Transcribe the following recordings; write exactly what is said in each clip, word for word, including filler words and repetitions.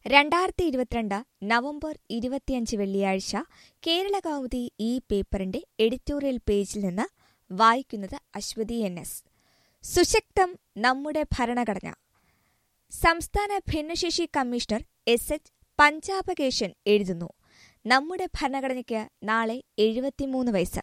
രണ്ടായിരത്തി ഇരുപത്തിരണ്ട് നവംബർ ഇരുപത്തിയഞ്ച് വെള്ളിയാഴ്ച കേരളകൗമുദി ഈ പേപ്പറിന്റെ എഡിറ്റോറിയൽ പേജിൽ നിന്ന് വായിക്കുന്നത് അശ്വതി എൻ എസ്. സുശക്തം നമ്മുടെ ഭരണഘടന. സംസ്ഥാന ഭിന്നശേഷി കമ്മീഷണർ എസ് എച്ച് പഞ്ചാബകേശൻ എഴുതുന്നു. നമ്മുടെ ഭരണഘടനയ്ക്ക് നാളെ എഴുപത്തിമൂന്ന് വയസ്സ്.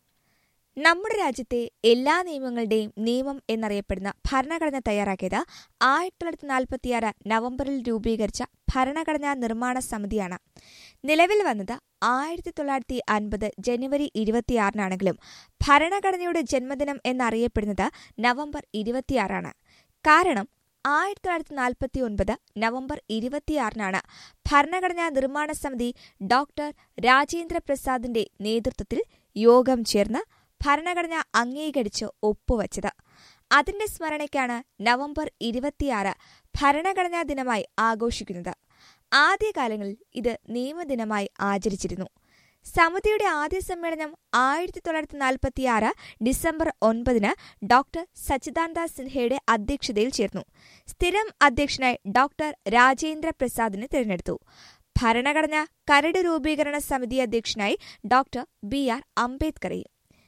നമ്മുടെ രാജ്യത്തെ എല്ലാ നിയമങ്ങളുടെയും നിയമം എന്നറിയപ്പെടുന്ന ഭരണഘടന തയ്യാറാക്കിയത് ആയിരത്തി തൊള്ളായിരത്തി നാൽപ്പത്തിയാറ് നവംബറിൽ രൂപീകരിച്ച ഭരണഘടനാ നിർമ്മാണ സമിതിയാണ്. നിലവിൽ വന്നത് ആയിരത്തി തൊള്ളായിരത്തി അൻപത് ജനുവരി ഇരുപത്തിയാറിനാണെങ്കിലും ഭരണഘടനയുടെ ജന്മദിനം എന്നറിയപ്പെടുന്നത് നവംബർ ഇരുപത്തിയാറാണ്. കാരണം ആയിരത്തി തൊള്ളായിരത്തി നാൽപ്പത്തി ഒൻപത് നവംബർ ഇരുപത്തിയാറിനാണ് ഭരണഘടനാ നിർമ്മാണ സമിതി ഡോക്ടർ രാജേന്ദ്ര പ്രസാദിന്റെ നേതൃത്വത്തിൽ യോഗം ചേർന്ന് ഭരണഘടന അംഗീകരിച്ച് ഒപ്പുവച്ചത്. അതിന്റെ സ്മരണയ്ക്കാണ് നവംബർ ഇരുപത്തിയാറ് ഭരണഘടനാ ദിനമായി ആഘോഷിക്കുന്നത്. ആദ്യകാലങ്ങളിൽ ഇത് നിയമദിനമായി ആചരിച്ചിരുന്നു. സമിതിയുടെ ആദ്യ സമ്മേളനം ആയിരത്തി തൊള്ളായിരത്തി നാൽപ്പത്തിയാറ് ഡിസംബർ ഒൻപതിന് ഡോക്ടർ സച്ചിദാനന്ദ സിൻഹയുടെ അധ്യക്ഷതയിൽ ചേർന്നു. സ്ഥിരം അധ്യക്ഷനായി ഡോക്ടർ രാജേന്ദ്ര പ്രസാദിനെ തിരഞ്ഞെടുത്തു. ഭരണഘടന കരട് രൂപീകരണ സമിതി അധ്യക്ഷനായി ഡോക്ടർ ബി ആർ അംബേദ്കറെയും.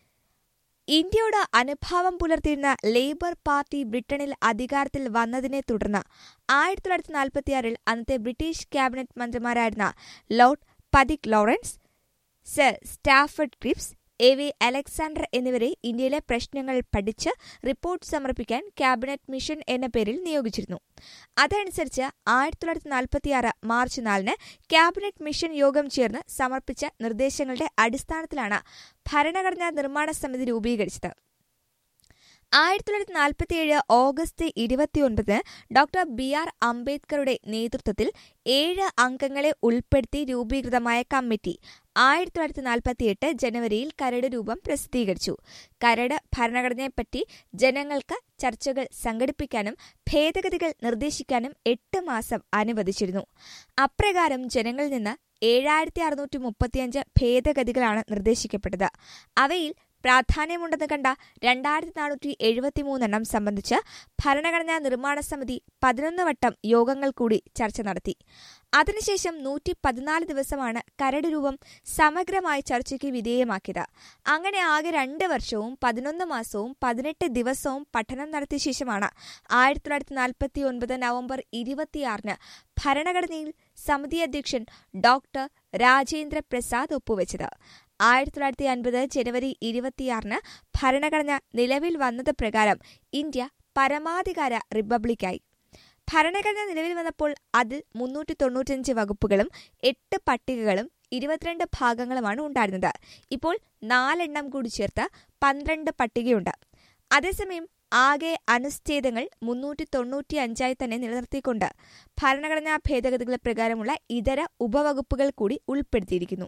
ഇന്ത്യയോട് അനുഭാവം പുലർത്തിയിരുന്ന ലേബർ പാർട്ടി ബ്രിട്ടനിൽ അധികാരത്തിൽ വന്നതിനെ തുടർന്ന് ആയിരത്തി തൊള്ളായിരത്തി നാൽപ്പത്തിയാറിൽ അന്നത്തെ ബ്രിട്ടീഷ് ക്യാബിനറ്റ് മന്ത്രിമാരായിരുന്ന Lord Pethick Lawrence, Sir Stafford Cripps, A V Alexander എന്നിവരെ ഇന്ത്യയിലെ പ്രശ്നങ്ങൾ പഠിച്ച് റിപ്പോർട്ട് സമർപ്പിക്കാൻ ക്യാബിനറ്റ് മിഷൻ എന്ന പേരിൽ നിയോഗിച്ചിരുന്നു. അതനുസരിച്ച് ആയിരത്തി തൊള്ളായിരത്തി നാൽപ്പത്തിയാറ് മാർച്ച് നാലിന് ക്യാബിനറ്റ് മിഷൻ യോഗം ചേർന്ന് സമർപ്പിച്ച നിർദ്ദേശങ്ങളുടെ അടിസ്ഥാനത്തിലാണ് ഭരണഘടനാ നിർമ്മാണ സമിതി രൂപീകരിച്ചത്. ആയിരത്തി തൊള്ളായിരത്തി നാൽപ്പത്തിയേഴ് ഓഗസ്റ്റ് ഇരുപത്തിയൊൻപതിന് ഡോക്ടർ ബി ആർ അംബേദ്കറുടെ നേതൃത്വത്തിൽ ഏഴ് അംഗങ്ങളെ ഉൾപ്പെടുത്തി രൂപീകൃതമായ കമ്മിറ്റി ആയിരത്തി തൊള്ളായിരത്തി നാൽപ്പത്തിയെട്ട് ജനുവരിയിൽ കരട് രൂപം പ്രസിദ്ധീകരിച്ചു. കരട് ഭരണഘടനയെപ്പറ്റി ജനങ്ങൾക്ക് ചർച്ചകൾ സംഘടിപ്പിക്കാനും ഭേദഗതികൾ നിർദ്ദേശിക്കാനും എട്ട് മാസം അനുവദിച്ചിരുന്നു. അപ്രകാരം ജനങ്ങളിൽ നിന്ന് ഏഴായിരത്തി അറുന്നൂറ്റി മുപ്പത്തിയഞ്ച് ഭേദഗതികളാണ് നിർദ്ദേശിക്കപ്പെട്ടത്. അവയിൽ പ്രാധാന്യമുണ്ടെന്ന് കണ്ട രണ്ടായിരത്തി നാനൂറ്റി എഴുപത്തിമൂന്നെണ്ണം സംബന്ധിച്ച് ഭരണഘടനാ നിർമ്മാണ സമിതി പതിനൊന്ന് വട്ടം യോഗങ്ങൾ കൂടി ചർച്ച നടത്തി. അതിനുശേഷം നൂറ്റി പതിനാല് ദിവസമാണ് കരട് രൂപം സമഗ്രമായി ചർച്ചയ്ക്ക് വിധേയമാക്കിയത്. അങ്ങനെ ആകെ രണ്ട് വർഷവും പതിനൊന്ന് മാസവും പതിനെട്ട് ദിവസവും പഠനം നടത്തിയ ശേഷമാണ് ആയിരത്തി തൊള്ളായിരത്തി നാൽപ്പത്തി ഒൻപത് നവംബർ ഇരുപത്തിയാറിന് ഭരണഘടനയിൽ സമിതി അധ്യക്ഷൻ ഡോക്ടർ രാജേന്ദ്ര പ്രസാദ് ഒപ്പുവെച്ചത്. ആയിരത്തി തൊള്ളായിരത്തി അൻപത് ജനുവരി ഇരുപത്തിയാറിന് ഭരണഘടന നിലവിൽ വന്നത് പ്രകാരം ഇന്ത്യ പരമാധികാര റിപ്പബ്ലിക്കായി. ഭരണഘടന നിലവിൽ വന്നപ്പോൾ അതിൽ മുന്നൂറ്റി തൊണ്ണൂറ്റഞ്ച് വകുപ്പുകളും എട്ട് പട്ടികകളും ഇരുപത്തിരണ്ട് ഭാഗങ്ങളുമാണ് ഉണ്ടായിരുന്നത്. ഇപ്പോൾ നാലെണ്ണം കൂടി ചേർത്ത് പന്ത്രണ്ട് പട്ടികയുണ്ട്. അതേസമയം ആകെ അനുച്ഛേദങ്ങൾ മുന്നൂറ്റി തൊണ്ണൂറ്റി അഞ്ചായി തന്നെ നിലനിർത്തിക്കൊണ്ട് ഭരണഘടനാ ഭേദഗതികൾ പ്രകാരമുള്ള ഇതര ഉപവകുപ്പുകൾ കൂടി ഉൾപ്പെടുത്തിയിരിക്കുന്നു.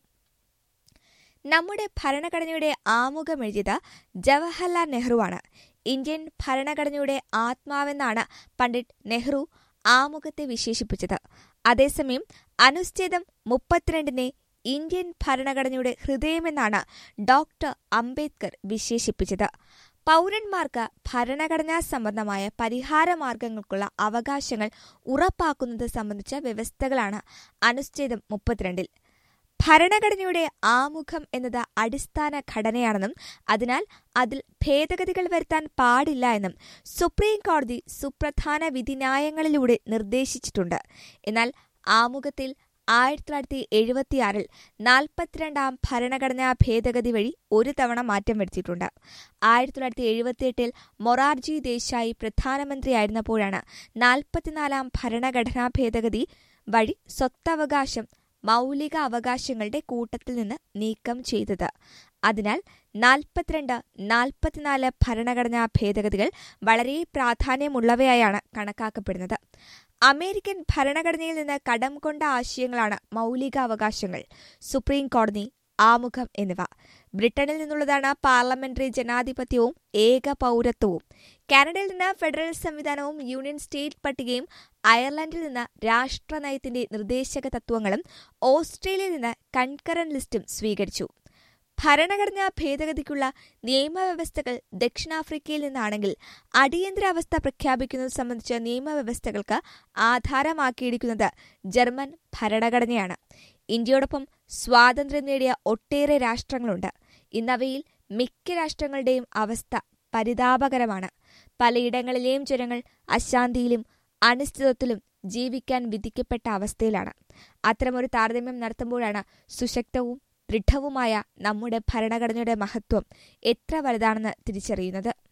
നമ്മുടെ ഭരണഘടനയുടെ ആമുഖമെഴുതിയത് ജവഹർലാൽ നെഹ്റുവാണ്. ഇന്ത്യൻ ഭരണഘടനയുടെ ആത്മാവെന്നാണ് പണ്ഡിറ്റ് നെഹ്റു ആമുഖത്തെ വിശേഷിപ്പിച്ചത്. അതേസമയം അനുച്ഛേദം മുപ്പത്തിരണ്ടിനെ ഇന്ത്യൻ ഭരണഘടനയുടെ ഹൃദയമെന്നാണ് ഡോക്ടർ അംബേദ്കർ വിശേഷിപ്പിച്ചത്. പൗരന്മാർക്ക് ഭരണഘടനാ സംബന്ധമായ പരിഹാരമാർഗങ്ങൾക്കുള്ള അവകാശങ്ങൾ ഉറപ്പാക്കുന്നത് സംബന്ധിച്ച വ്യവസ്ഥകളാണ് അനുച്ഛേദം മുപ്പത്തിരണ്ടിൽ. ഭരണഘടനയുടെ ആമുഖം എന്നത് അടിസ്ഥാന ഘടനയാണെന്നും അതിനാൽ അതിൽ ഭേദഗതികൾ വരുത്താൻ പാടില്ല എന്നും സുപ്രീം കോടതി സുപ്രധാന വിധിന്യായങ്ങളിലൂടെ നിർദ്ദേശിച്ചിട്ടുണ്ട്. എന്നാൽ ആമുഖത്തിൽ ആയിരത്തി തൊള്ളായിരത്തി എഴുപത്തിയാറിൽ നാൽപ്പത്തിരണ്ടാം ഭരണഘടനാ ഭേദഗതി വഴി ഒരു തവണ മാറ്റം വരുത്തിയിട്ടുണ്ട്. ആയിരത്തി തൊള്ളായിരത്തി എഴുപത്തിയെട്ടിൽ മൊറാർജി ദേശായി പ്രധാനമന്ത്രിയായിരുന്നപ്പോഴാണ് നാൽപ്പത്തിനാലാം ഭരണഘടനാ ഭേദഗതി വഴി സ്വത്തവകാശം മൗലിക അവകാശങ്ങളുടെ കൂട്ടത്തിൽ നിന്ന് നീക്കം ചെയ്തത്. അതിനാൽ നാൽപ്പത്തിരണ്ട് നാൽപ്പത്തിനാല് ഭരണഘടനാ ഭേദഗതികൾ വളരെ പ്രാധാന്യമുള്ളവയായാണ് കണക്കാക്കപ്പെടുന്നത്. അമേരിക്കൻ ഭരണഘടനയിൽ നിന്ന് കടം കൊണ്ട ആശയങ്ങളാണ് മൗലികാവകാശങ്ങൾ, സുപ്രീം കോടതി, ആമുഖം എന്നിവ. ബ്രിട്ടനിൽ നിന്നുള്ളതാണ് പാർലമെന്ററി ജനാധിപത്യവും ഏക പൗരത്വവും. കാനഡയിൽ നിന്ന് ഫെഡറൽ സംവിധാനവും യൂണിയൻ സ്റ്റേറ്റ് പട്ടികയും, അയർലൻഡിൽ നിന്ന് രാഷ്ട്രനയത്തിന്റെ നിർദ്ദേശക തത്വങ്ങളും, ഓസ്ട്രേലിയയിൽ നിന്ന് കൺകറന്റ് ലിസ്റ്റും സ്വീകരിച്ചു. ഭരണഘടനാ ഭേദഗതിക്കുള്ള നിയമവ്യവസ്ഥകൾ ദക്ഷിണാഫ്രിക്കയിൽ നിന്നാണെങ്കിൽ അടിയന്തരാവസ്ഥ പ്രഖ്യാപിക്കുന്നത് സംബന്ധിച്ച നിയമവ്യവസ്ഥകൾക്ക് ആധാരമാക്കിയിരിക്കുന്നത് ജർമ്മൻ ഭരണഘടനയാണ്. ഇന്ത്യയോടൊപ്പം സ്വാതന്ത്ര്യം നേടിയ ഒട്ടേറെ രാഷ്ട്രങ്ങളുണ്ട്. ഇന്നവയിൽ മിക്ക രാഷ്ട്രങ്ങളുടെയും അവസ്ഥ പരിതാപകരമാണ്. പലയിടങ്ങളിലെയും ജനങ്ങൾ അശാന്തിയിലും അനിശ്ചിതത്വത്തിലും ജീവിക്കാൻ വിധിക്കപ്പെട്ട അവസ്ഥയിലാണ്. അത്തരമൊരു താരതമ്യം നടത്തുമ്പോഴാണ് സുശക്തവും ദൃഢവുമായ നമ്മുടെ ഭരണഘടനയുടെ മഹത്വം എത്ര വലുതാണെന്ന് തിരിച്ചറിയുന്നത്.